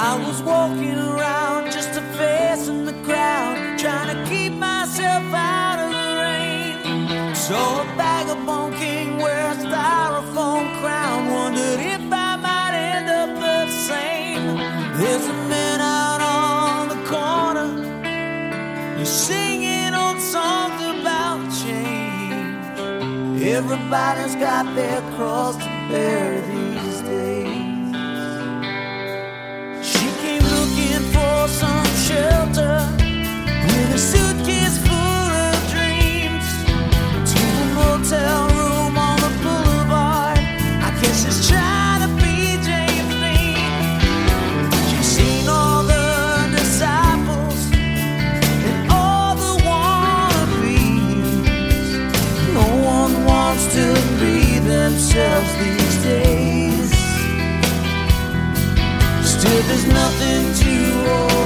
I was walking around just a face in the crowd, trying to keep myself out of the rain. Saw a vagabond king wear a styrofoam crown, wondered if I might end up the same. There's a man out on the corner, he's singing old songs about change. Everybody's got their cross to bear these days. For some shelter with a suitcase full of dreams, to a motel room on the boulevard. I guess she's trying to be James Dean. She's seen all the disciples and all the wannabes. No one wants to be themselves these days. Still there's nothing to hold